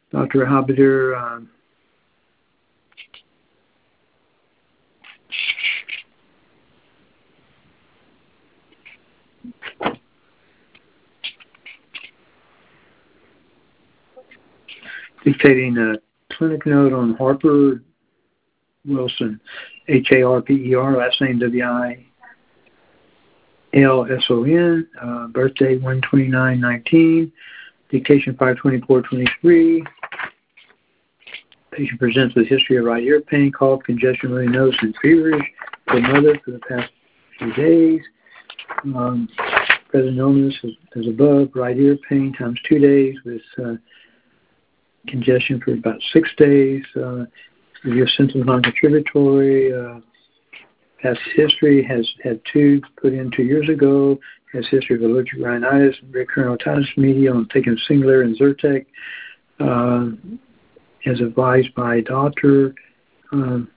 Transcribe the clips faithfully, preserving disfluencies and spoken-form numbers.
Doctor Habider, um, dictating a clinic note on Harper Wilson, H A R P E R, last name W I L S O N, uh, birthday one twenty-nine nineteen, dictation five twenty-four twenty-three. Patient presents with history of right ear pain, cough, congestion, runny nose, and feverish. The mother for the past few days. Um, present illness is, as above, right ear pain times two days with uh, congestion for about six days. Uh, your symptoms non-contributory. Uh, past history, has had tubes put in two years ago. Has history of allergic rhinitis, recurrent otitis media on taking Singulair and Zyrtec. Uh, as advised by doctor. Um,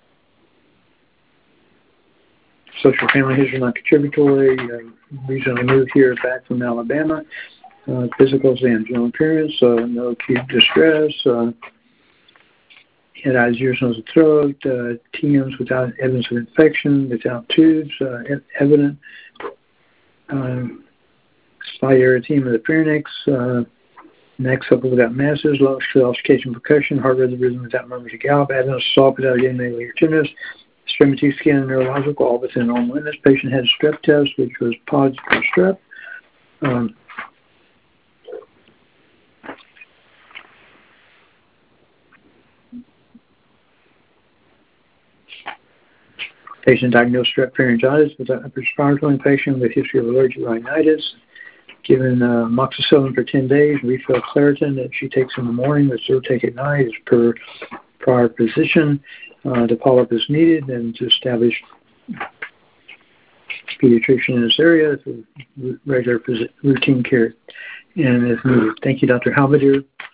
social family history non-contributory. Uh, recently moved here back from Alabama. Uh, physical exam, general appearance, uh, no acute distress. Uh, had eyes, ears, nose, and throat. Uh, T Ms without evidence of infection, without tubes, uh, evident. Um, slight erythema of the pharynx. Uh, neck supple without masses, lung auscultation percussion, heart rate rhythm without murmurs or gallop, abdominal assault without getting tenderness, extremity skin and neurological, all within normal limits. Patient had a strep test, which was positive for strep. Um, patient diagnosed strep pharyngitis with a respiratory infection with history of allergic rhinitis. Given uh, amoxicillin for ten days, refill Claritin that she takes in the morning with Zyrtec at night as per prior physician. Uh, the follow-up is needed and to establish pediatrician in this area for regular routine care and if needed. Thank you, Doctor Halberdier.